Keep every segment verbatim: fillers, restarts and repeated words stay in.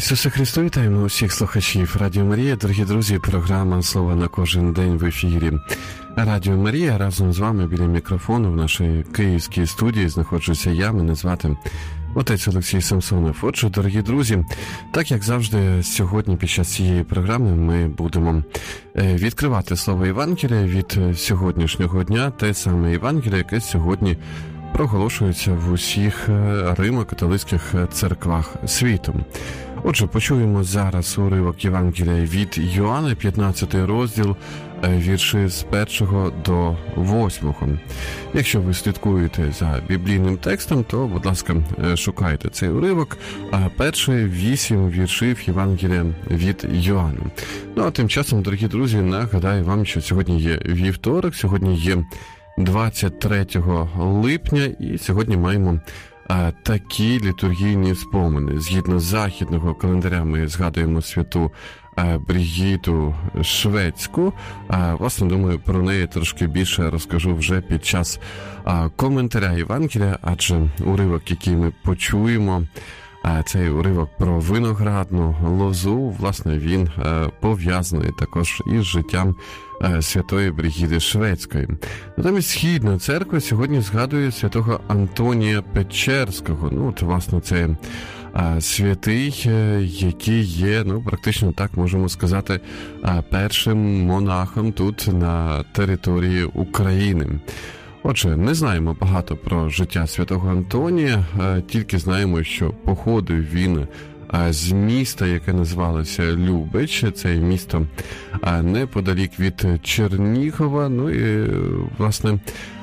Ісусе Христу, вітаємо усіх слухачів Радіо Марія. Дорогі друзі, програма «Слово на кожен день» в ефірі Радіо Марія. Разом з вами біля мікрофону в нашій київській студії знаходжуся я, мене звати отець Олексій Самсонов. Отже, дорогі друзі, так як завжди, сьогодні під час цієї програми ми будемо відкривати Слово Євангелія від сьогоднішнього дня, те саме Євангеліє, яке сьогодні проголошується в усіх римо-католицьких церквах світу. Отже, почуємо зараз уривок Євангелія від Йоанна, п'ятнадцятий розділ, вірші з першого до восьмого. Якщо ви слідкуєте за біблійним текстом, то, будь ласка, шукайте цей уривок, а перші вісім віршів Євангелія від Йоанна. Ну, а тим часом, дорогі друзі, нагадаю вам, що сьогодні є вівторок, сьогодні є двадцять третього липня, і сьогодні маємо а, такі літургійні спомини. Згідно західного календаря ми згадуємо святу а, Бригіту Шведську. А, власне, думаю, про неї трошки більше розкажу вже під час а, коментаря Євангелія, адже уривок, який ми почуємо, а, цей уривок про виноградну лозу, власне, він а, пов'язаний також із життям святої Бригіти Шведської. Натомість Східна церква сьогодні згадує святого Антонія Печерського. Ну, от, власне, це а, святий, який є, ну, практично так можемо сказати, а, першим монахом тут на території України. Отже, не знаємо багато про життя святого Антонія, а, тільки знаємо, що походив він з міста, яке називалося Любич, це місто неподалік від Чернігова, ну і, власне,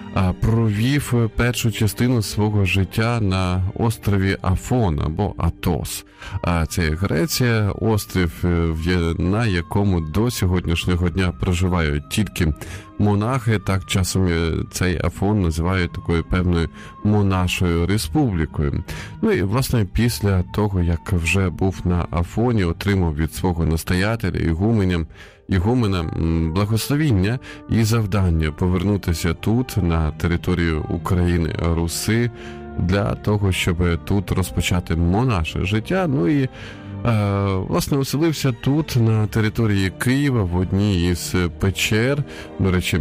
провів першу частину свого життя на острові Афон або Атос. Це Греція, острів, на якому до сьогоднішнього дня проживають тільки монахи. Так часом цей Афон називають такою певною монашою республікою. Ну і, власне, після того, як вже був на Афоні, отримав від свого настоятеля, ігуменя, ігумена благословіння і завдання повернутися тут, на територію України, Руси, для того, щоб тут розпочати монаше життя. Ну і, е, власне, оселився тут, на території Києва, в одній із печер. До речі,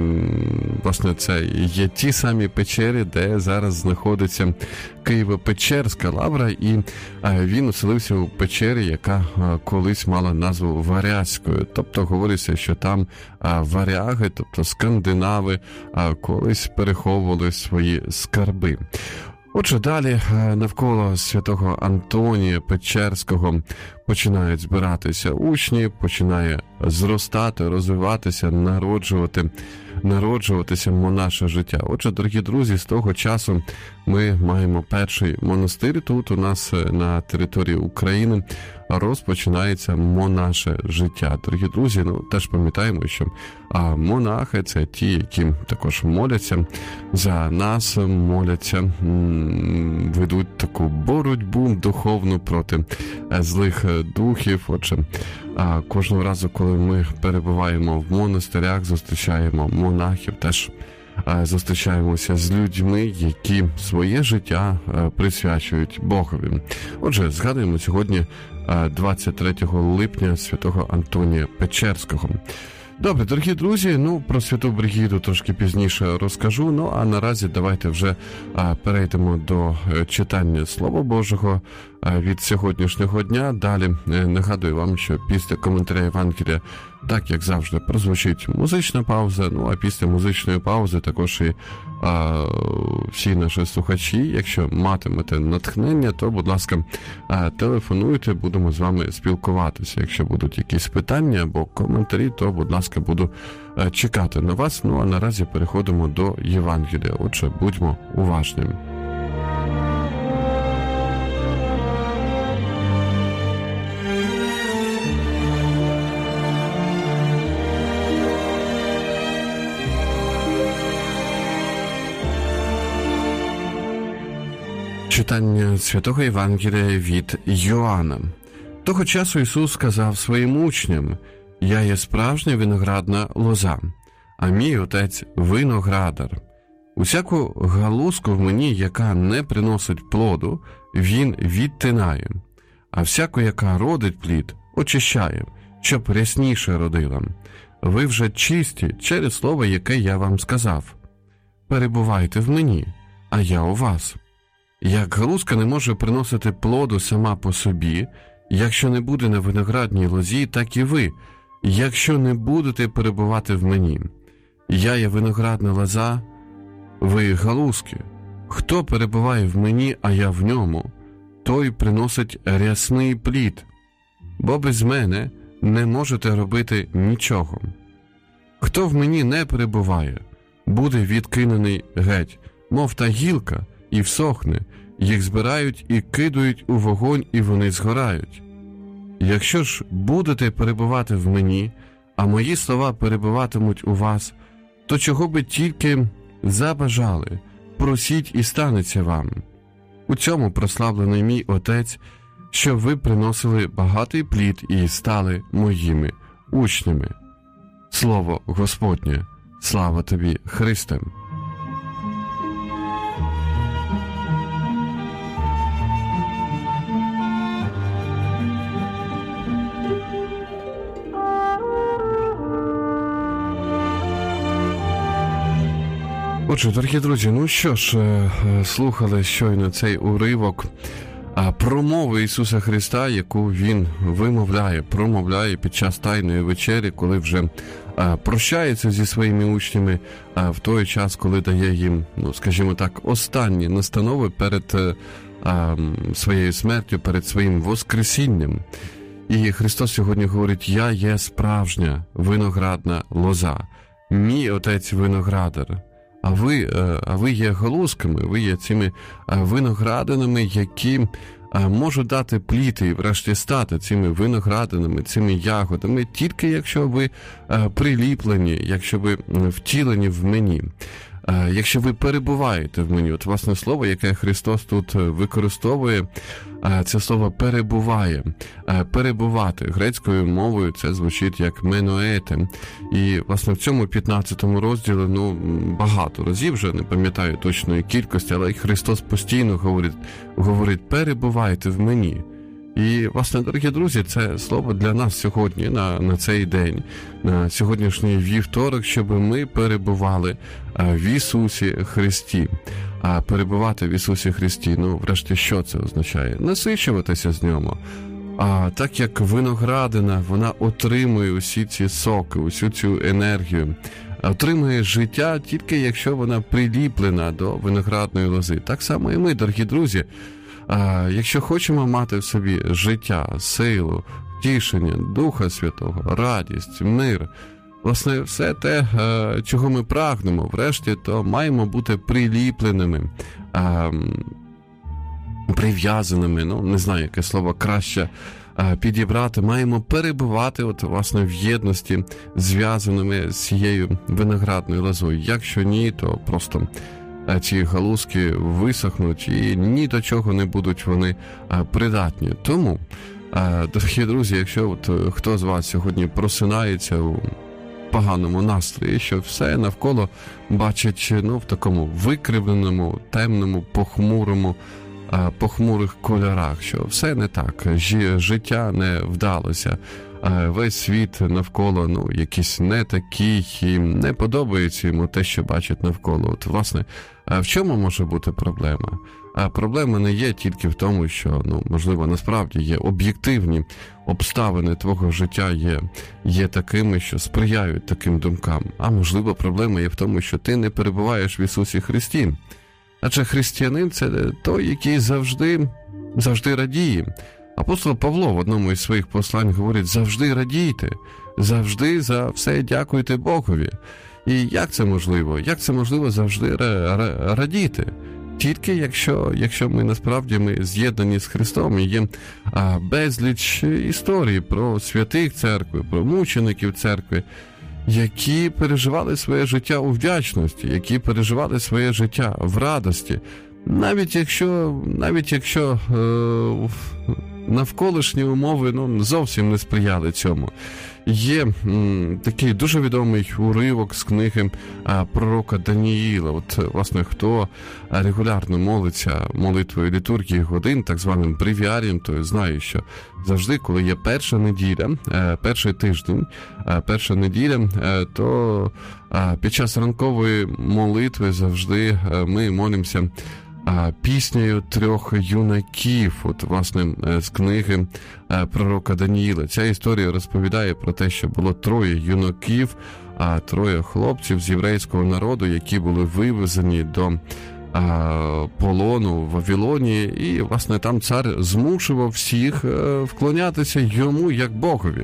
власне, це є ті самі печери, де зараз знаходиться Києво-Печерська лавра, і він оселився у печері, яка колись мала назву Варязькою. Тобто говориться, що там варяги, тобто скандинави, колись переховували свої скарби. Отже, далі навколо святого Антонія Печерського починають збиратися учні, починає зростати, розвиватися, народжувати, народжуватися монаше життя. Отже, дорогі друзі, з того часу ми маємо перший монастир тут у нас на території України, розпочинається монаше життя. Дорогі друзі, ну теж пам'ятаємо, що а, монахи – це ті, які також моляться за нас, моляться, м- ведуть таку боротьбу духовну проти злих духів. Отже, а, кожного разу, коли ми перебуваємо в монастирях, зустрічаємо монахів, теж а, зустрічаємося з людьми, які своє життя а, присвячують Богові. Отже, згадуємо сьогодні двадцять третього липня святого Антонія Печерського. Добре, дорогі друзі, ну, про святу Бригіду трошки пізніше розкажу, ну, а наразі давайте вже а, перейдемо до читання Слова Божого а, від сьогоднішнього дня. Далі е, нагадую вам, що після коментаря Євангелія, так як завжди, прозвучить музична пауза, ну, а після музичної паузи також і а, всі наші слухачі, якщо матимете натхнення, то, будь ласка, а, телефонуйте, будемо з вами спілкуватися. Якщо будуть якісь питання або коментарі, то, будь ласка, буду а, чекати на вас. Ну, а наразі переходимо до Євангелія. Отже, будьмо уважними. Читання Святого Євангелія від Йоанна. Того часу Ісус сказав своїм учням: «Я є справжня виноградна лоза, а мій отець – виноградар. Усяку галузку в мені, яка не приносить плоду, він відтинає, а всяку, яка родить плід, очищає, щоб рясніше родила. Ви вже чисті через слово, яке я вам сказав. Перебувайте в мені, а я у вас. Як галузка не може приносити плоду сама по собі, якщо не буде на виноградній лозі, так і ви, якщо не будете перебувати в мені. Я є виноградна лоза, ви галузки. Хто перебуває в мені, а я в ньому, той приносить рясний плід, бо без мене не можете робити нічого. Хто в мені не перебуває, буде відкинений геть, мов та гілка, і всохне, їх збирають і кидають у вогонь, і вони згорають. Якщо ж будете перебувати в мені, а мої слова перебуватимуть у вас, то чого би тільки забажали, просіть і станеться вам. У цьому прославлений мій Отець, що ви приносили багатий плід і стали моїми учнями. Слово Господнє, слава тобі, Христе! Отже, дорогі друзі, ну що ж, слухали щойно цей уривок промови Ісуса Христа, яку Він вимовляє, промовляє під час Тайної вечері, коли вже прощається зі своїми учнями, в той час, коли дає їм, ну, скажімо так, останні настанови перед своєю смертю, перед своїм воскресінням. І Христос сьогодні говорить: «Я є справжня виноградна лоза, мій Отець виноградар». А ви, а ви є галузками, ви є цими виноградинами, які можуть дати плід і врешті стати цими виноградинами, цими ягодами, тільки якщо ви приліплені, якщо ви втілені в мені. Якщо ви перебуваєте в мені, от власне слово, яке Христос тут використовує, це слово перебуває, перебувати. Грецькою мовою це звучить як меноете. І, власне, в цьому п'ятнадцятому розділі, ну, багато разів, вже не пам'ятаю точної кількості, але Христос постійно говорить, говорить перебувайте в мені. І, власне, дорогі друзі, це слово для нас сьогодні, на, на цей день, на сьогоднішній вівторок, щоб ми перебували в Ісусі Христі. А перебувати в Ісусі Христі, ну, врешті, що це означає? Насичуватися з ньому. А так як виноградина, вона отримує усі ці соки, усю цю енергію, отримує життя тільки якщо вона приліплена до виноградної лози. Так само і ми, дорогі друзі, А, якщо хочемо мати в собі життя, силу, втішення, Духа Святого, радість, мир, власне, все те, а, чого ми прагнемо, врешті, то маємо бути приліпленими, а, прив'язаними, ну, не знаю, яке слово краще а, підібрати, маємо перебувати, от, власне, в єдності, зв'язаними з цією виноградною лозою. Якщо ні, то просто ці галузки висохнуть і ні до чого не будуть вони придатні. Тому, дорогі друзі, якщо от хто з вас сьогодні просинається у поганому настрої, що все навколо бачить, ну, в такому викривленому, темному, похмурому, похмурих кольорах, що все не так, життя не вдалося, весь світ навколо, ну, якийсь не такий, і не подобається йому те, що бачить навколо. От, власне, в чому може бути проблема? А проблема не є тільки в тому, що, ну, можливо, насправді є об'єктивні обставини твого життя є, є такими, що сприяють таким думкам. А можливо, проблема є в тому, що ти не перебуваєш в Ісусі Христі. Адже християнин – це той, який завжди, завжди радіє. Апостол Павло в одному із своїх послань говорить: завжди радійте, завжди за все дякуйте Богові. І як це можливо? Як це можливо завжди радіти? Тільки якщо, якщо ми насправді ми з'єднані з Христом, і є а, безліч історій про святих церкви, про мучеників церкви, які переживали своє життя у вдячності, які переживали своє життя в радості. Навіть якщо, навіть якщо е, навколишні умови ну, зовсім не сприяли цьому. Є м, такий дуже відомий уривок з книги а, пророка Даніїла. От, власне, хто регулярно молиться молитвою літургії годин, так званим бревіарієм, то знає, що завжди, коли є перша неділя, е, перший тиждень, е, перша неділя, е, то е, під час ранкової молитви завжди е, ми молимося піснею трьох юнаків, от, власне, з книги пророка Даніїла. Ця історія розповідає про те, що було троє юнаків, а троє хлопців з єврейського народу, які були вивезені до а, полону в Вавилоні, і, власне, там цар змушував всіх а, вклонятися йому як Богові.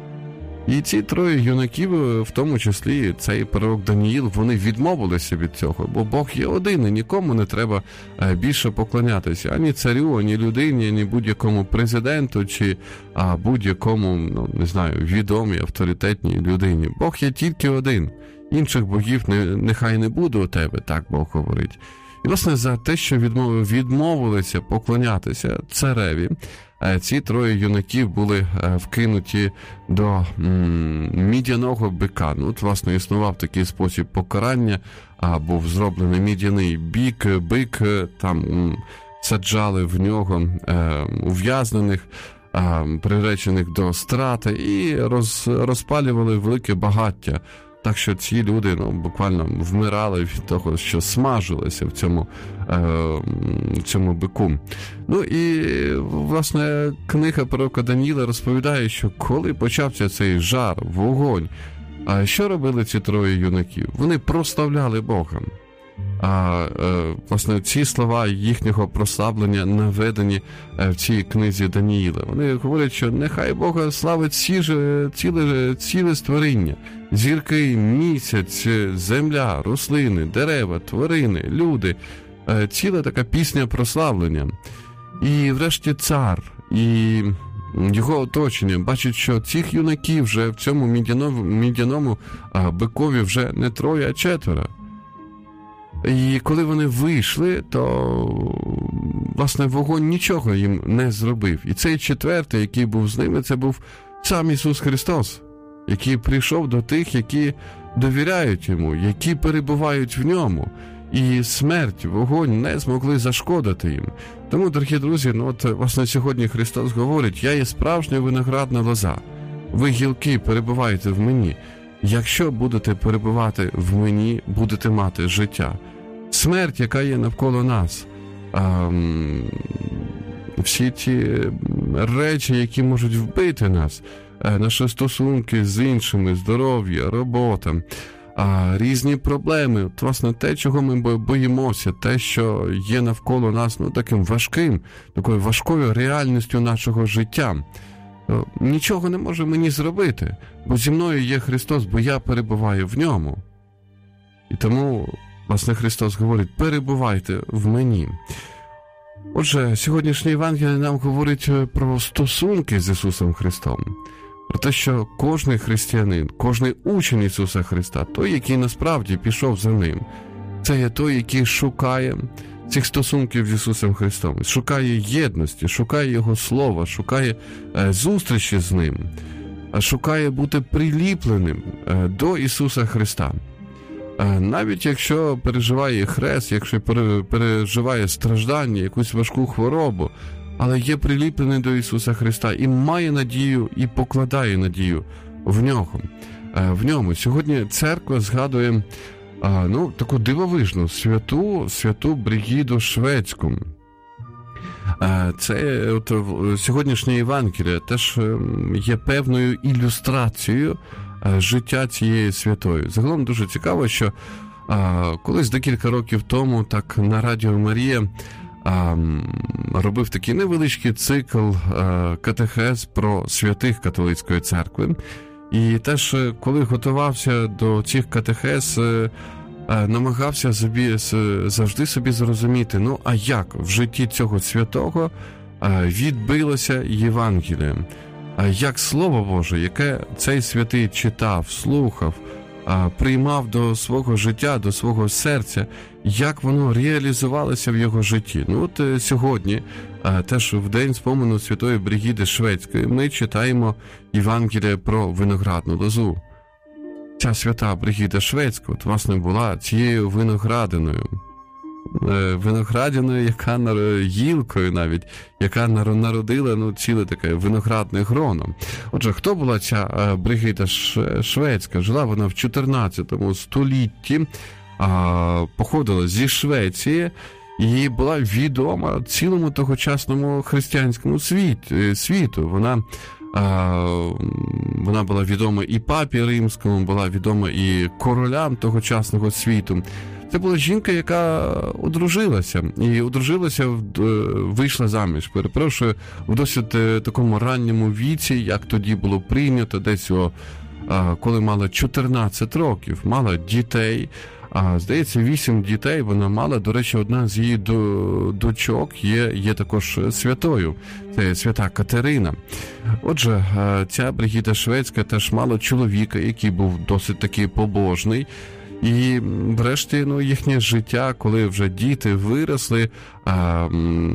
І ці троє юнаків, в тому числі цей пророк Даніїл, вони відмовилися від цього, бо Бог є один, і нікому не треба більше поклонятися. Ані царю, ані людині, ані будь-якому президенту, чи а, будь-якому, ну, не знаю, відомій, авторитетній людині. Бог є тільки один. Інших богів не, нехай не буде у тебе, так Бог говорить. І, власне, за те, що відмов... відмовилися поклонятися цареві, ці троє юнаків були вкинуті до м, мідяного бика. Ну, от, власне, існував такий спосіб покарання, а, був зроблений мідяний бік, бик, там м, саджали в нього е, ув'язнених, е, приречених до страти, і роз, розпалювали велике багаття. Так що ці люди ну, буквально вмирали від того, що смажилися в цьому, е, в цьому бику. Ну і, власне, книга пророка Даніїла розповідає, що коли почався цей жар, вогонь, а що робили ці троє юнаків? Вони прославляли Бога. А, е, власне, ці слова їхнього прославлення наведені в цій книзі Даніїла. Вони говорять, що нехай Бога славить всі ж, ціле, ціле створіння. Зірки, місяць, земля, рослини, дерева, тварини, люди. Е, ціла така пісня прославлення. І врешті цар і його оточення бачить, що цих юнаків вже в цьому мідяному, мідяному а, бикові вже не троє, а четверо. І коли вони вийшли, то, власне, вогонь нічого їм не зробив. І цей четвертий, який був з ними, це був сам Ісус Христос, який прийшов до тих, які довіряють Йому, які перебувають в Ньому. І смерть, вогонь не змогли зашкодити їм. Тому, дорогі друзі, ну от, власне, сьогодні Христос говорить: «Я є справжня виноградна лоза. Ви, гілки, перебуваєте в мені. Якщо будете перебувати в мені, будете мати життя». Смерть, яка є навколо нас, ем, всі ті речі, які можуть вбити нас, е, наші стосунки з іншими, здоров'я, робота, а, різні проблеми, от, власне, те, чого ми боїмося, те, що є навколо нас, ну, таким важким, такою важкою реальністю нашого життя. Нічого не може мені зробити, бо зі мною є Христос, бо я перебуваю в ньому. І тому, власне, Христос говорить: перебувайте в мені. Отже, сьогоднішнє Євангеліє нам говорить про стосунки з Ісусом Христом. Про те, що кожний християнин, кожний учень Ісуса Христа, той, який насправді пішов за Ним, це є той, який шукає цих стосунків з Ісусом Христом, шукає єдності, шукає Його Слова, шукає е, зустрічі з Ним, шукає бути приліпленим е, до Ісуса Христа. Е, навіть якщо переживає хрест, якщо пере, переживає страждання, якусь важку хворобу, але є приліплений до Ісуса Христа і має надію, і покладає надію в Нього. Е, в ньому. Сьогодні церква згадує А, ну, таку дивовижну святу, святу Бригіду Шведську. А, це от, сьогоднішнє Євангеліє теж є певною ілюстрацією а, життя цієї святої. Загалом дуже цікаво, що а, колись декілька років тому так на Радіо Марія а, робив такий невеличкий цикл а, катехез про святих католицької церкви. І теж, коли готувався до цих катехез, намагався собі, завжди собі зрозуміти, ну, а як в житті цього святого відбилося Євангеліє? Як Слово Боже, яке цей святий читав, слухав, приймав до свого життя, до свого серця, як воно реалізувалося в його житті. Ну от сьогодні, теж в день спомену Святої Бригіди Шведської, ми читаємо Євангеліє про виноградну лозу. Ця свята Бригіда Шведська, от, власне, була цією виноградиною. Виноградиною, яка гілкою навіть, яка народила, ну, ціле таке виноградне гроно. Отже, хто була ця Бригіда Шведська? Жила вона в чотирнадцятому столітті, походила зі Швеції і була відома цілому тогочасному християнському світу. Вона Вона була відома і папі римському, була відома і королям тогочасного світу. Це була жінка, яка одружилася. І одружилася, вийшла заміж, перепрошую, в досить такому ранньому віці, як тоді було прийнято, десь о, коли мала чотирнадцять років, мала дітей. А, здається, вісім дітей вона мала. До речі, одна з її дочок є, є також святою. Це свята Катерина. Отже, ця Бригіда Шведська теж мала чоловіка, який був досить таки побожний. І врешті, ну, їхнє життя, коли вже діти виросли, а,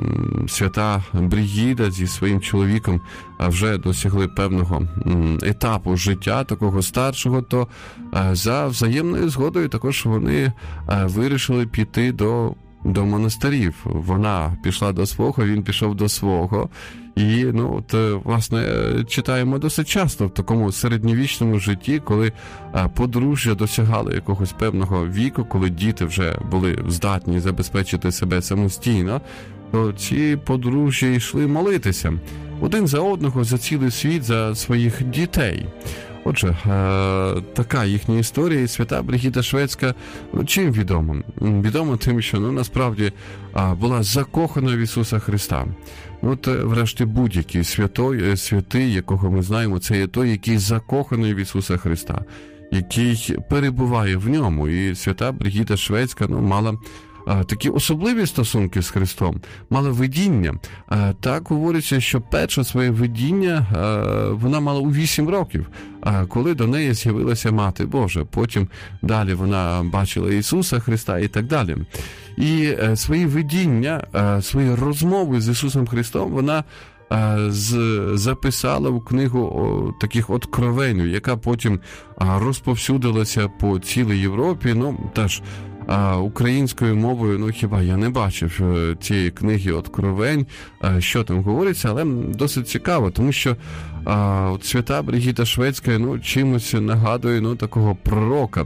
свята Бригіда зі своїм чоловіком вже досягли певного етапу життя, такого старшого, то а, за взаємною згодою також вони а, вирішили піти до, до монастирів. Вона пішла до свого, він пішов до свого. І, ну, от, власне, читаємо досить часто в такому середньовічному житті, коли подружжя досягали якогось певного віку, коли діти вже були здатні забезпечити себе самостійно, то ці подружжя йшли молитися один за одного, за цілий світ, за своїх дітей. Отже, така їхня історія, і свята Бригіда Шведська, ну, чим відома? Відомо тим, що, ну, насправді була закохана в Ісуса Христа. От, врешті, будь-який святой, святий, якого ми знаємо, це є той, який закоханий в Ісуса Христа, який перебуває в ньому. І свята Бригіда Шведська, ну, мала а, такі особливі стосунки з Христом, мала видіння. А, так говориться, що перше своє видіння а, вона мала у вісім років, а, коли до неї з'явилася Мати Божа. Потім далі вона бачила Ісуса Христа і так далі. І е, свої видіння, е, свої розмови з Ісусом Христом вона е, з, записала в книгу о, таких откровень, яка потім е, розповсюдилася по цілій Європі. Ну, теж е, українською мовою, ну, хіба я не бачив е, цієї книги откровень, е, що там говориться, але досить цікаво, тому що е, от свята Бригіда Шведська, ну, чимось нагадує, ну, такого пророка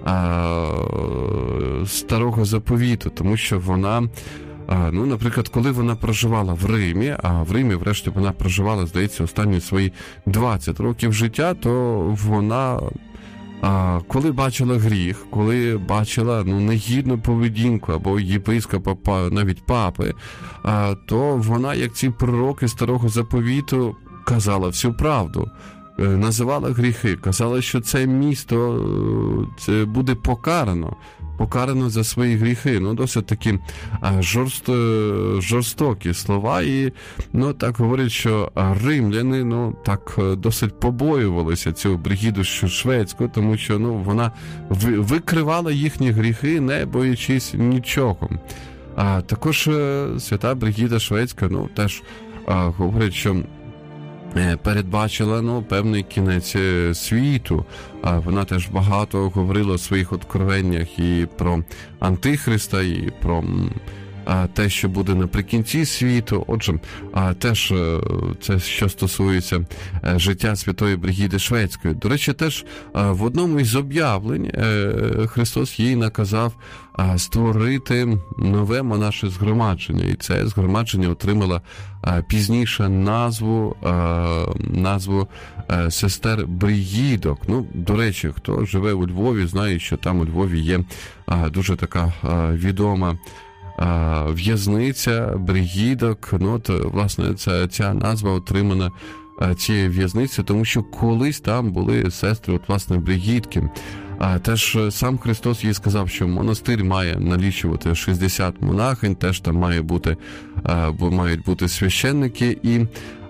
Старого Заповіту, тому що вона, ну, наприклад, коли вона проживала в Римі, а в Римі, врешті, вона проживала, здається, останні свої двадцять років життя, то вона, коли бачила гріх, коли бачила, ну, негідну поведінку або єпископа, навіть папи, то вона, як ці пророки Старого Заповіту, казала всю правду. Називала гріхи, казала, що це місто це буде покарано, покарано за свої гріхи. Ну, досить такі жорст, жорстокі слова. І, ну, так говорять, що римляни, ну, так досить побоювалися цю Бригіду Шведську, тому що, ну, вона викривала їхні гріхи, не боячись нічого. А також свята Бригіда Шведська, ну, теж говорять, що передбачила, ну, певний кінець світу. Вона теж багато говорила у своїх откровеннях і про Антихриста, і про те, що буде наприкінці світу. Отже, теж це, що стосується життя святої Бригіди Шведської. До речі, теж в одному із об'явлень Христос їй наказав створити нове монаше згромадження. І це згромадження отримало пізніше назву, назву сестер Бригідок. Ну, до речі, хто живе у Львові, знає, що там у Львові є дуже така відома в'язниця Бригідок. Ну, от, власне, ця, ця назва отримана цієї в'язниці, тому що колись там були сестри, от, власне, Бригідки. А теж сам Христос їй сказав, що монастир має налічувати шістдесят монахинь, теж там має бути, мають бути священники, і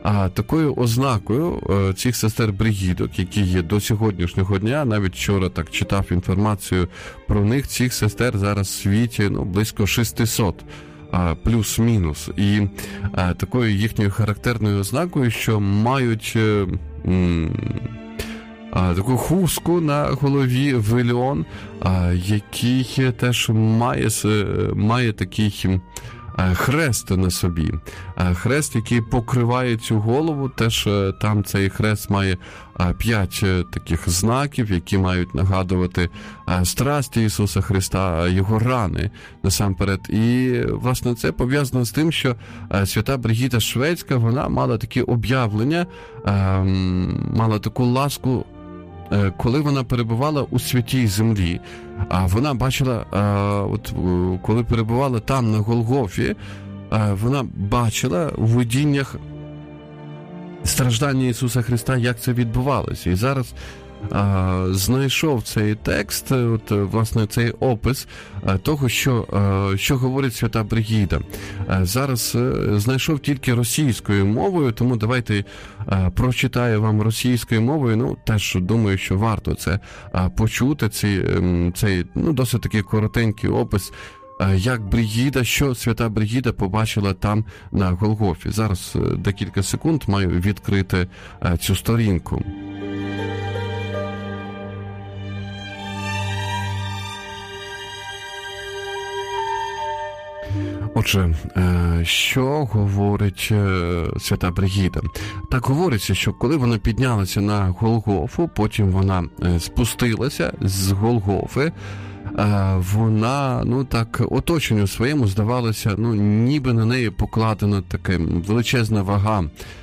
А такою ознакою цих сестер-бригідок, які є до сьогоднішнього дня, навіть вчора так читав інформацію про них, цих сестер зараз в світі ну, близько шістсот, плюс-мінус. І а, такою їхньою характерною ознакою, що мають м, а, таку хустку на голові, вельон, а, який теж має, має такий хрест на собі. Хрест, який покриває цю голову, теж там цей хрест має п'ять таких знаків, які мають нагадувати страсті Ісуса Христа, Його рани насамперед. І, власне, це пов'язано з тим, що свята Бригіда Шведська, вона мала такі об'явлення, мала таку ласку, коли вона перебувала у святій землі, а вона бачила, от коли перебувала там на Голгофі, вона бачила в видіннях страждання Ісуса Христа, як це відбувалося. І зараз а, знайшов цей текст, от, власне, цей опис а, того, що, а, що говорить свята Бригіда. А, зараз а, знайшов тільки російською мовою, тому давайте а, прочитаю вам російською мовою. Ну, теж думаю, що варто це а, почути, цей, цей ну, досить такий коротенький опис, як Бригіда, що свята Бригіда побачила там на Голгофі. Зараз декілька секунд маю відкрити цю сторінку. Отже, що говорить свята Бригіда? Так говориться, що коли вона піднялася на Голгофу, потім вона спустилася з Голгофи, вона, ну так, оточенню своєму здавалося, ну ніби на неї покладена така величезна вага,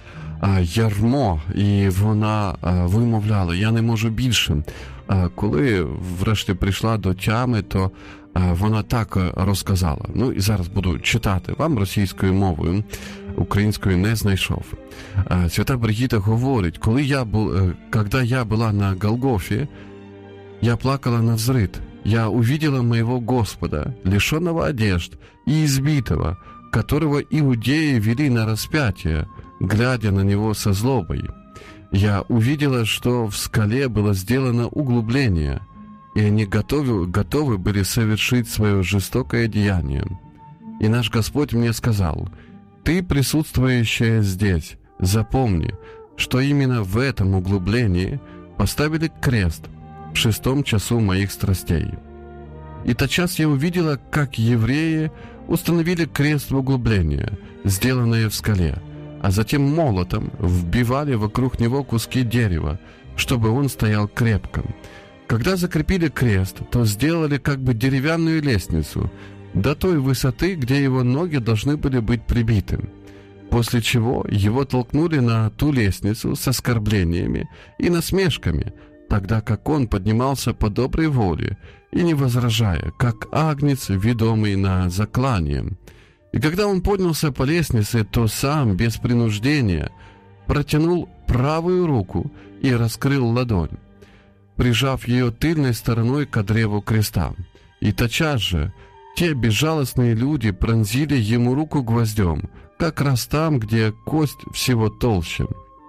ярмо, і вона вимовляла: я не можу більше. Коли врешті прийшла до тями, то вона так розказала. Ну і зараз буду читати вам російською мовою, українською не знайшов. Свята Бригіда говорить: коли я був, коли я була на Голгофі, я плакала навзрыд. Я увидела моего Господа, лишенного одежд и избитого, которого иудеи вели на распятие, глядя на него со злобой. Я увидела, что в скале было сделано углубление, и они готовы, готовы были совершить свое жестокое деяние. И наш Господь мне сказал: «Ты, присутствующая здесь, запомни, что именно в этом углублении поставили крест в шестом часу моих страстей». И тотчас я увидела, как евреи установили крест в углубление, сделанное в скале, а затем молотом вбивали вокруг него куски дерева, чтобы он стоял крепко. Когда закрепили крест, то сделали как бы деревянную лестницу до той высоты, где его ноги должны были быть прибиты, после чего его толкнули на ту лестницу с оскорблениями и насмешками, тогда как он поднимался по доброй воле и не возражая, как агнец, ведомый на заклание. И когда он поднялся по лестнице, то сам, без принуждения, протянул правую руку и раскрыл ладонь, прижав ее тыльной стороной к древу креста. И тотчас же те безжалостные люди пронзили ему руку гвоздем, как раз там, где кость всего толще.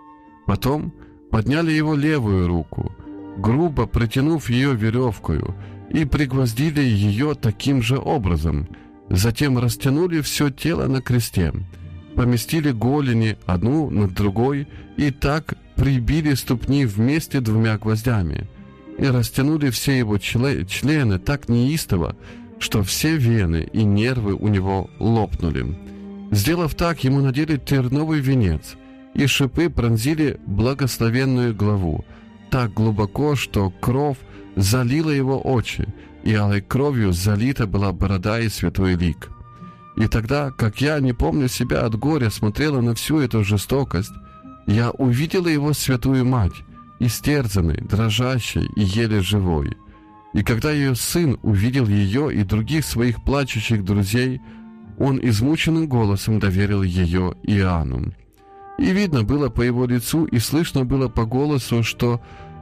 Потом подняли его левую руку, грубо притянув ее веревкою, и пригвоздили ее таким же образом. Затем растянули все тело на кресте, поместили голени одну над другой и так прибили ступни вместе двумя гвоздями, и растянули все его члены так неистово, что все вены и нервы у него лопнули. Сделав так, ему надели терновый венец, и шипы пронзили благословенную главу так глубоко, что кровь залила его очи, и алой кровью залита была борода и святой лик. И тогда, как я, не помню себя от горя, смотрела на всю эту жестокость, я увидела его святую мать, истерзанной, дрожащей и еле живой. И когда ее сын увидел ее и других своих плачущих друзей, он измученным голосом доверил ее Иоанну. И видно было по его лицу, и слышно было по голосу, что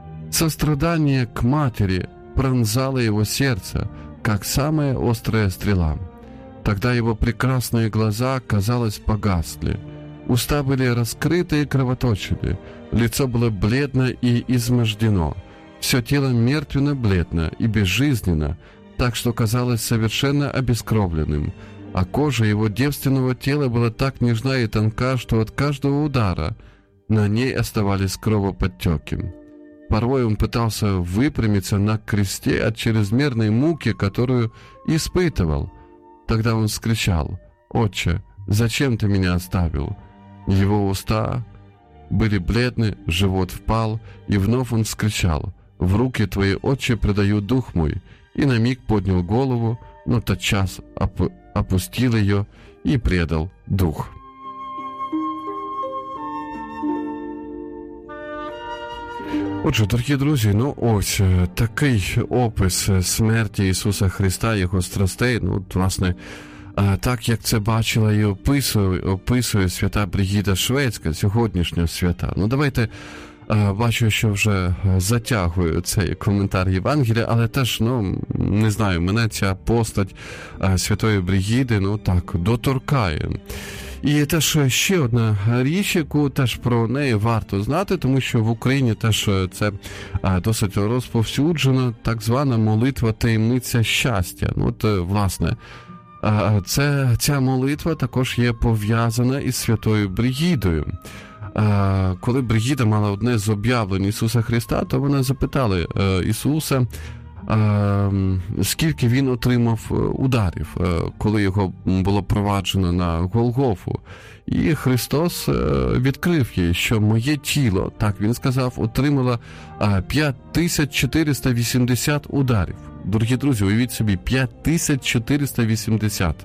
сострадание к матери пронзало его сердце, как самая острая стрела. Тогда его прекрасные глаза, казалось, погасли, Уста были раскрыты и кровоточены, лицо было бледно и измождено, все тело мертвенно-бледно и безжизненно, так что казалось совершенно обескровленным, а кожа его девственного тела была так нежна и тонка, что от каждого удара на ней оставались кровоподтеки. Порой он пытался выпрямиться на кресте от чрезмерной муки, которую испытывал. Тогда он вскричал: «Отче, зачем ты меня оставил?» Его уста были бледны, живот впал, и вновь он вскричал: «В руки твои, Отче, предаю дух мой», и на миг поднял голову, но тотчас оп- опустил ее и предал дух. Отже, дорогі друзі, ну ось такий опис смерті Ісуса Христа, Його страстей, ну, от, власне, так, як це бачила і описує, описує свята Бригіда Шведська, сьогоднішня свята. Ну, давайте, бачу, що вже затягую цей коментар Євангелія, але теж, ну, не знаю, мене ця постать святої Бригіди, ну, так, доторкає. І теж ще одна річ, яку теж про неї варто знати, тому що в Україні теж це досить розповсюджено, так звана молитва таємниця щастя. Ну, от, власне, це, ця молитва також є пов'язана із святою Бригідою. Коли Бригіда мала одне з об'явлень Ісуса Христа, то вона запитала Ісуса, скільки він отримав ударів, коли його було проваджено на Голгофу. І Христос відкрив їй, що моє тіло, так він сказав, отримало п'ять тисяч чотириста вісімдесят ударів. Дорогі друзі, уявіть собі, п'ять тисяч чотириста вісімдесят.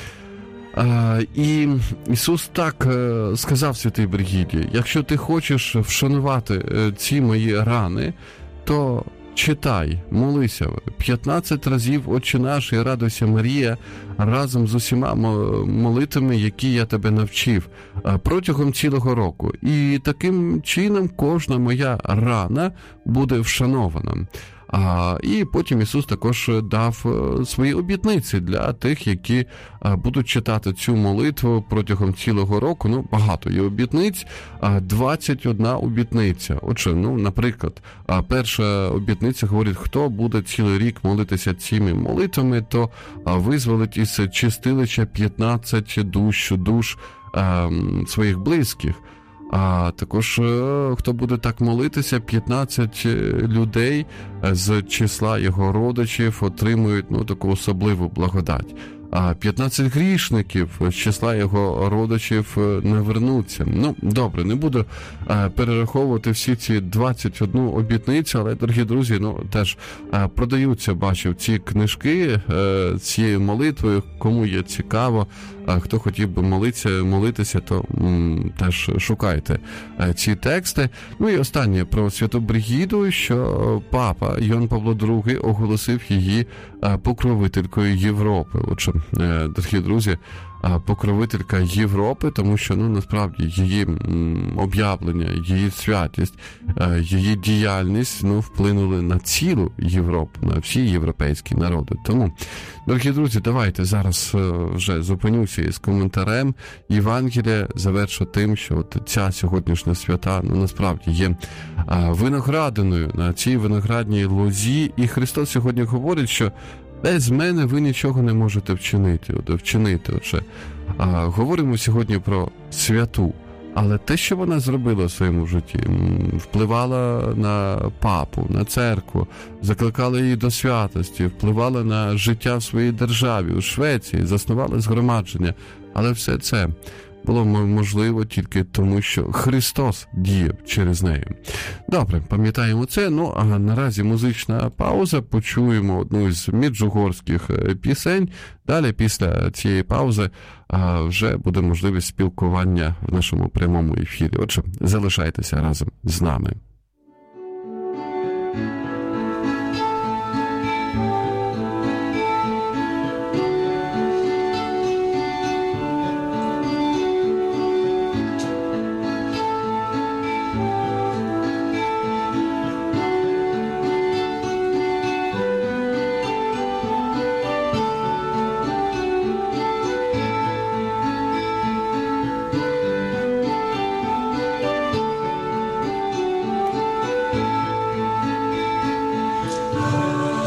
І Ісус так сказав святій Бригіді: якщо ти хочеш вшанувати ці мої рани, то читай, молися п'ятнадцять разів «Отче наш» і «Радуйся, Марія» разом з усіма молитвами, які я тебе навчив протягом цілого року. І таким чином кожна моя рана буде вшанована. А, і потім Ісус також дав свої обітниці для тих, які а, будуть читати цю молитву протягом цілого року. Ну, багато є обітниць, а, двадцять одна обітниця. Отже, ну, наприклад, а, перша обітниця говорить, хто буде цілий рік молитися цими молитвами, то а, визволить із чистилища п'ятнадцять душ, душ а, своїх близьких. А також, хто буде так молитися, п'ятнадцять людей з числа його родичів отримують, ну, таку особливу благодать. А п'ятнадцять грішників з числа його родичів не вернуться. Ну, добре, не буду а, перераховувати всі ці двадцять одну обітницю, але, дорогі друзі, ну, теж а, продаються, бачив, ці книжки а, цією молитвою, кому є цікаво, а, хто хотів би молитися, молитися, то м, теж шукайте а, ці тексти. Ну і останнє про святу Бригіду, що папа Йоанн Павло другий оголосив її а, покровителькою Європи. Отже, дорогі друзі, покровителька Європи, тому що, ну, насправді, її об'явлення, її святість, її діяльність, ну, вплинули на цілу Європу, на всі європейські народи. Тому, дорогі друзі, давайте зараз вже зупинюся із коментарем. Євангелія завершу тим, що от ця сьогоднішня свята, ну, насправді, є виноградиною на цій виноградній лозі, і Христос сьогодні говорить, що без мене ви нічого не можете вчинити. От, вчинити. Отже, а, говоримо сьогодні про святу, але те, що вона зробила в своєму житті, впливала на папу, на церкву, закликала її до святості, впливала на життя в своїй державі, у Швеції, заснувала згромадження. Але все це було можливо тільки тому, що Христос діяв через неї. Добре, пам'ятаємо це. Ну, а наразі музична пауза. Почуємо одну із меджугорських пісень. Далі, після цієї паузи, вже буде можливість спілкування в нашому прямому ефірі. Отже, залишайтеся разом з нами.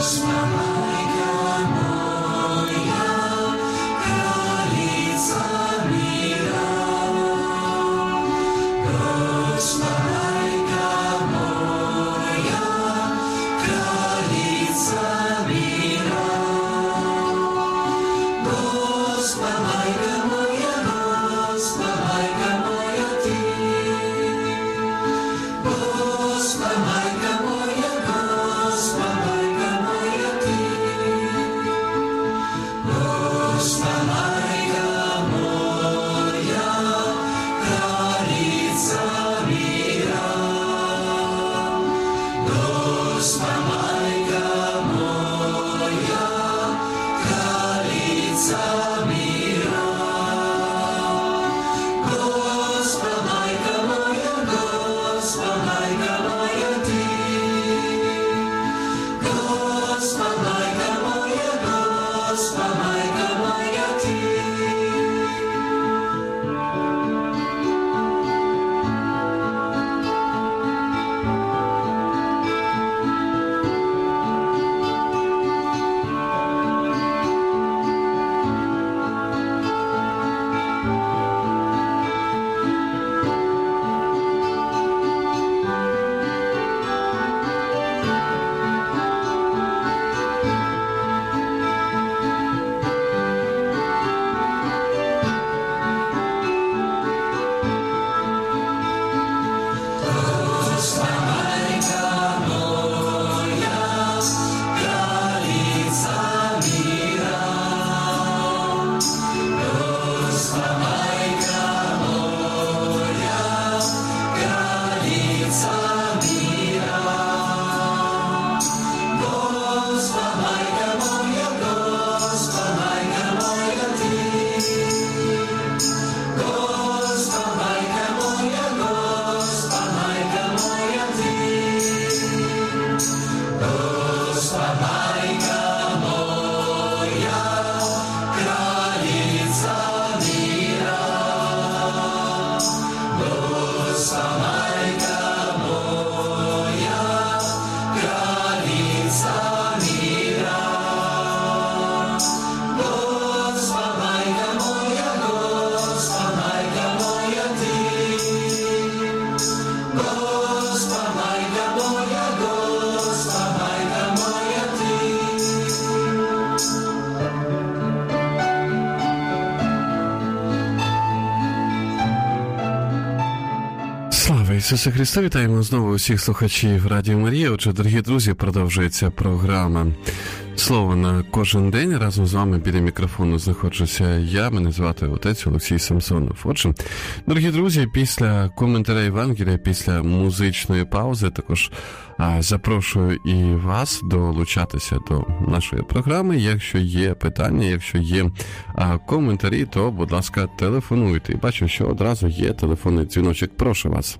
Ісусе Христе, вітаємо знову усіх слухачів Радіо Марія. Отже, дорогі друзі, продовжується програма «Слово на кожен день». Разом з вами біля мікрофону знаходжуся я, мене звати отець Олексій Самсонов. Отже, дорогі друзі, після коментаря Євангелія, після музичної паузи, також а, запрошую і вас долучатися до нашої програми. Якщо є питання, якщо є а, коментарі, то, будь ласка, телефонуйте. І бачу, що одразу є телефонний дзвіночок. Прошу вас.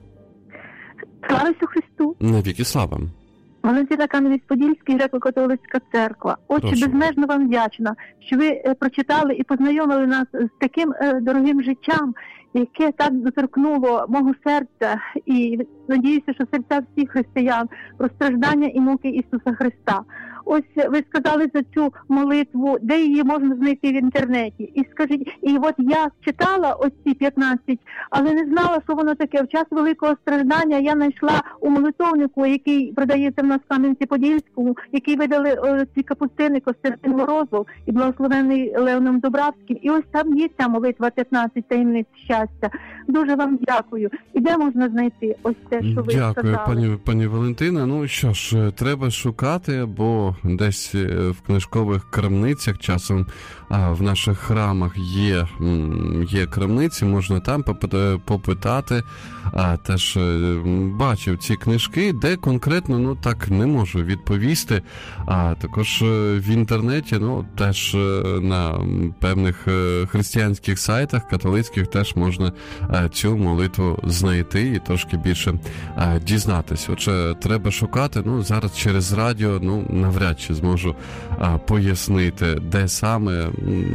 Слава Ісусу Христу! Навіки слава! Валентина Кам'янець-Подільський, Греко-католицька церква. Отче, безмежно вам вдячна, що ви прочитали і познайомили нас з таким дорогим життям, яке так доторкнуло мого серця, і надіюся, що серця всіх християн, про страждання і муки Ісуса Христа. Ось ви сказали за цю молитву, де її можна знайти в інтернеті. І скажіть, і от я читала ось ці п'ятнадцять, але не знала, що воно таке. В час великого страждання я знайшла у молитовнику, який продається в нас в Кам'янці-Подільському, який видали о, ці капустини Костянтин Морозов і благословений Леоном Добравським. І ось там є ця молитва п'ятнадцять таємниць щастя. Дуже вам дякую. І де можна знайти ось те, що ви Дякую, сказали? Дякую, пані, пані Валентина. Ну що ж, треба шукати, бо десь в книжкових крамницях часом а, в наших храмах є, є крамниці, можна там попитати. А, теж бачив ці книжки, де конкретно, ну так не можу відповісти. А також в інтернеті, ну теж на певних християнських сайтах, католицьких, теж можна а, цю молитву знайти і трошки більше а, дізнатися. Отже, треба шукати, ну зараз через радіо, ну навряд чи зможу а, пояснити, де саме.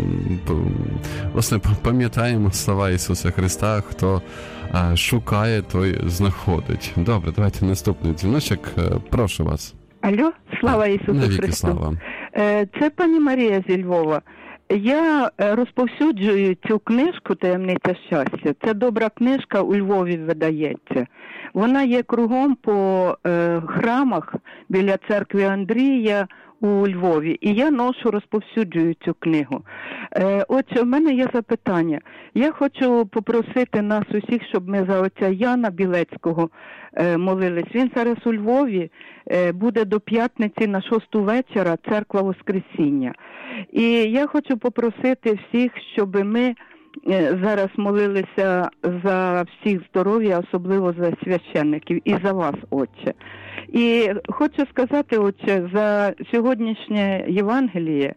Власне, пам'ятаємо слова Ісуса Христа, хто а, шукає, той знаходить. Добре, давайте наступний дзвіночок. Прошу вас. Алло, слава Ісусу Навіки Христу. слава. Це пані Марія зі Львова. Я розповсюджую цю книжку «Таємниця щастя». Це добра книжка, у Львові видається. Вона є кругом по е, храмах біля церкви Андрія у Львові. І я ношу, розповсюджую цю книгу. Е, отже, в мене є запитання. Я хочу попросити нас усіх, щоб ми за отця Яна Білецького е, молились. Він зараз у Львові, е, буде до п'ятниці на шосту вечора, церква Воскресіння. І я хочу попросити всіх, щоб ми зараз молилися за всіх здоров'я, особливо за священників і за вас, отче. І хочу сказати, отче, за сьогоднішнє Євангеліє,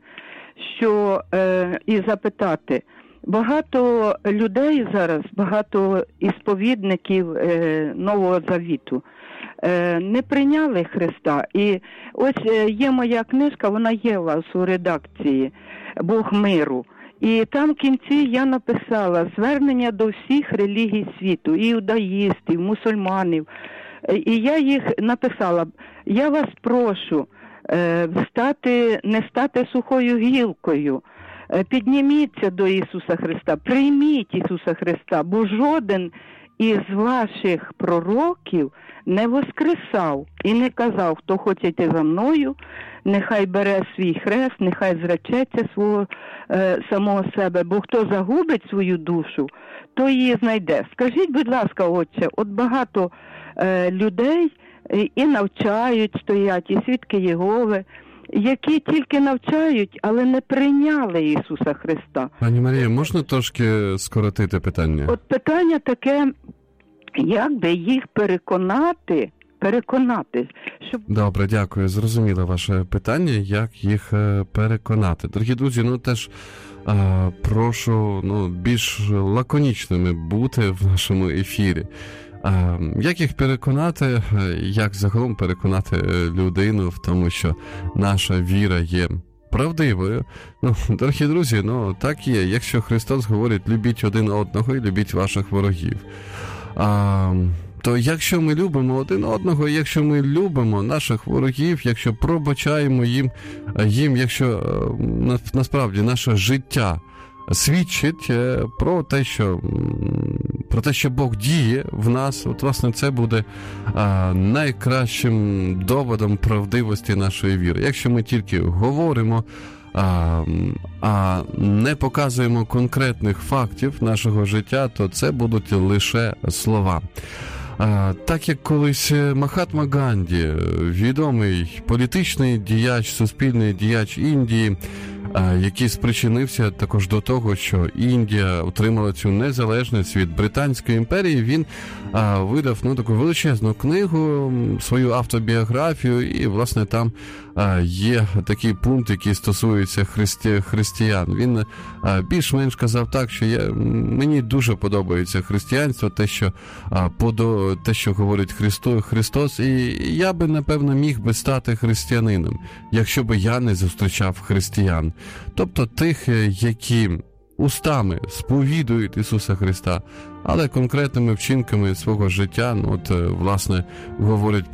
що е, і запитати, багато людей зараз, багато ісповідників е, Нового Завіту е, не прийняли Христа. І ось е, є моя книжка, вона є у вас у редакції «Бог миру». І там в кінці я написала звернення до всіх релігій світу, іудаїстів, мусульманів. І я їх написала, я вас прошу е, стати, не стати сухою гілкою, е, підніміться до Ісуса Христа, прийміть Ісуса Христа, бо жоден із ваших пророків не воскресав і не казав, хто хоче йти за мною, нехай бере свій хрест, нехай зречеться свого е, самого себе, бо хто загубить свою душу, то її знайде. Скажіть, будь ласка, отче, от багато е, людей і навчають, стоять, і свідки Єгови, які тільки навчають, але не прийняли Ісуса Христа. Пані Марія, можна трошки скоротити питання? От питання таке, як би їх переконати, переконати, щоб... Добре, дякую. Зрозуміло ваше питання, як їх переконати. Дорогі друзі, ну теж а, прошу ну, більш лаконічними бути в нашому ефірі. А, як їх переконати, як загалом переконати людину в тому, що наша віра є правдивою? Ну, дорогі друзі, ну так є. Якщо Христос говорить, любіть один одного і любіть ваших ворогів. А, то якщо ми любимо один одного, якщо ми любимо наших ворогів, якщо пробачаємо їм, їм, якщо насправді наше життя свідчить про те, що, про те, що Бог діє в нас, от, власне, це буде а, найкращим доводом правдивості нашої віри. Якщо ми тільки говоримо, а, а не показуємо конкретних фактів нашого життя, то це будуть лише слова. А, так як колись Махатма Ганді, відомий політичний діяч, суспільний діяч Індії, який спричинився також до того, що Індія отримала цю незалежність від Британської імперії, він а, видав ну, таку величезну книгу, свою автобіографію, і, власне, там а, є такий пункт, який стосується христи, християн. Він а, більш-менш казав так, що я, мені дуже подобається християнство, те, що, а, подо, те, що говорить Христо, Христос, і я би, напевно, міг би стати християнином, якщо би я не зустрічав християн. Тобто тих, які устами сповідують Ісуса Христа, але конкретними вчинками свого життя, ну, от, власне, говорять,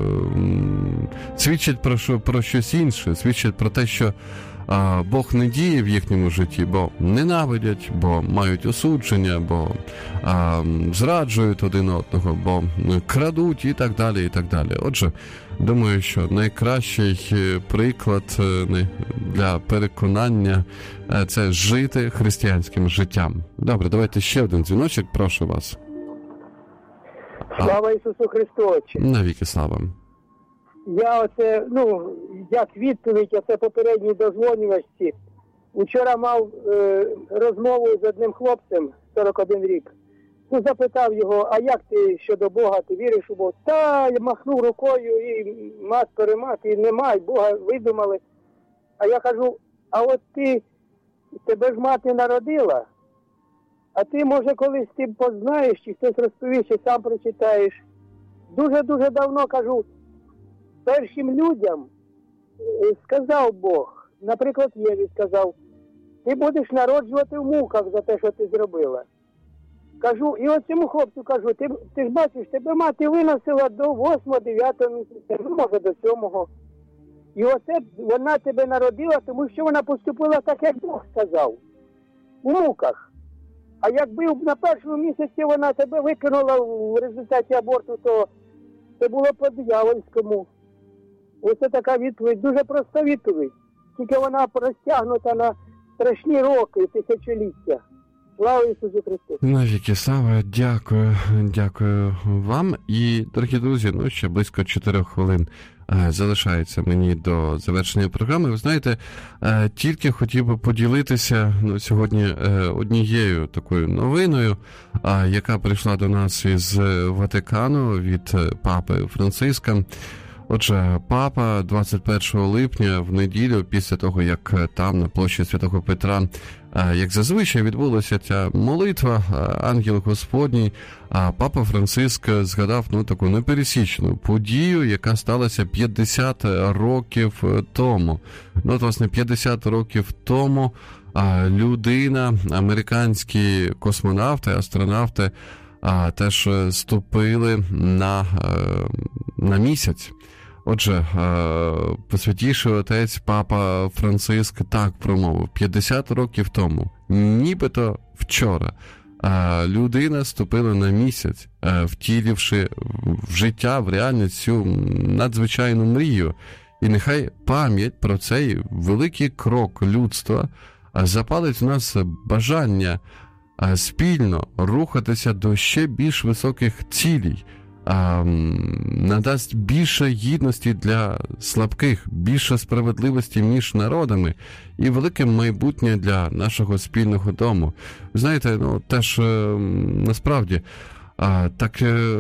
свідчать про, що, про щось інше, свідчать про те, що а, Бог не діє в їхньому житті, бо ненавидять, бо мають осудження, бо а, зраджують один одного, бо крадуть і так далі, і так далі. Отже, думаю, що найкращий приклад для переконання – це жити християнським життям. Добре, давайте ще один дзвіночок, прошу вас. Слава Ісусу Христу! Навіки слава! Я оце, ну, як відповідь оце попередній дозвонювачці, вчора мав е, розмову з одним хлопцем, сорок один рік. Ну, запитав його, а як ти щодо Бога, ти віриш у Бога? Та, я махнув рукою і мат перемат, і немає, Бога видумали. А я кажу, а от ти, тебе ж мати народила, а ти, може, колись ти познаєш, чи хтось розповість, чи сам прочитаєш. Дуже-дуже давно, кажу, першим людям сказав Бог, наприклад, Єві сказав, ти будеш народжувати в муках за те, що ти зробила. Кажу, і от цьому хлопцю кажу, ти, ти ж бачиш, тебе мати виносила до восьмого-дев'ятого місяця, ну, може, до сьомого. І оце вона тебе народила, тому що вона поступила так, як Бог сказав, у муках. А якби на першому місяці вона тебе викинула в результаті аборту, то це було по-диявольському. Оце така відповідь, дуже проста відповідь. Тільки вона розтягнута на страшні роки, тисячоліття. Слава Ісусу Христу! Навіки слава, дякую, дякую вам. І, дорогі друзі, ну, ще близько чотирьох хвилин е, залишається мені до завершення програми. Ви знаєте, е, тільки хотів би поділитися ну, сьогодні е, однією такою новиною, е, яка прийшла до нас із Ватикану від папи Франциска. Отже, папа двадцять першого липня в неділю, після того, як там на площі Святого Петра, як зазвичай відбулася ця молитва, ангел Господній, папа Франциск згадав ну, таку непересічну подію, яка сталася п'ятдесят років тому. Ну, от, власне, п'ятдесят років тому людина, американські космонавти, астронавти теж ступили на, на місяць. Отже, Посвятійший отець папа Франциск так промовив: п'ятдесят років тому, нібито вчора, людина ступила на місяць, втіливши в життя, в реальність цю надзвичайну мрію. І нехай пам'ять про цей великий крок людства запалить в нас бажання спільно рухатися до ще більш високих цілей, надасть більше гідності для слабких, більше справедливості між народами і велике майбутнє для нашого спільного дому. Ви знаєте, ну теж насправді так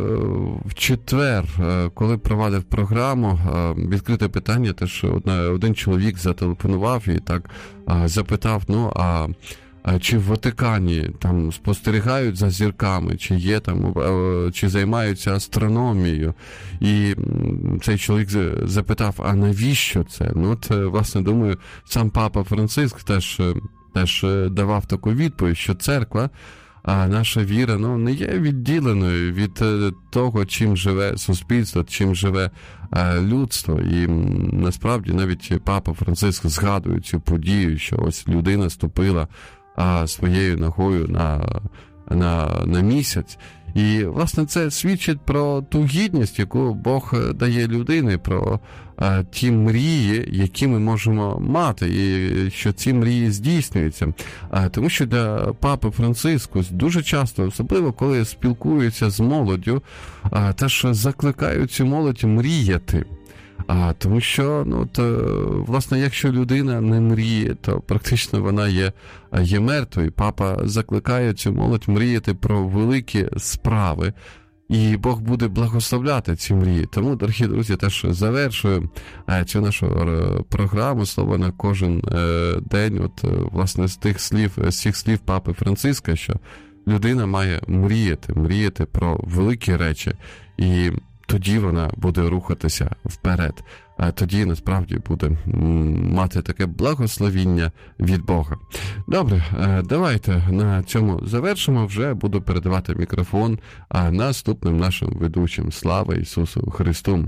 в четвер, коли провадив програму «Відкрите питання», теж один чоловік зателефонував і так запитав, ну а чи в Ватикані там спостерігають за зірками, чи є там, чи займаються астрономією. І цей чоловік запитав, а навіщо це? Ну от, власне, думаю, сам папа Франциск теж, теж давав таку відповідь, що церква, а наша віра, ну, не є відділеною від того, чим живе суспільство, чим живе людство. І насправді навіть папа Франциск згадує цю подію, що ось людина ступила а своєю ногою на, на, на місяць. І, власне, це свідчить про ту гідність, яку Бог дає людині, про а, ті мрії, які ми можемо мати, і що ці мрії здійснюються. А, тому що для папи Франциску дуже часто, особливо коли спілкуються з молоддю, а, теж закликають цю молодь мріяти. А, тому що, ну, то, власне, якщо людина не мріє, то практично вона є, є мертвою. Папа закликає цю молодь мріяти про великі справи, і Бог буде благословляти ці мрії. Тому, дорогі друзі, теж завершую цю нашу програму «Слово на кожен день», от, власне, з тих слів, з цих слів папи Франциска, що людина має мріяти, мріяти про великі речі, і тоді вона буде рухатися вперед. А тоді, насправді, буде мати таке благословіння від Бога. Добре, давайте на цьому завершимо. Вже буду передавати мікрофон наступним нашим ведучим. Слава Ісусу Христу!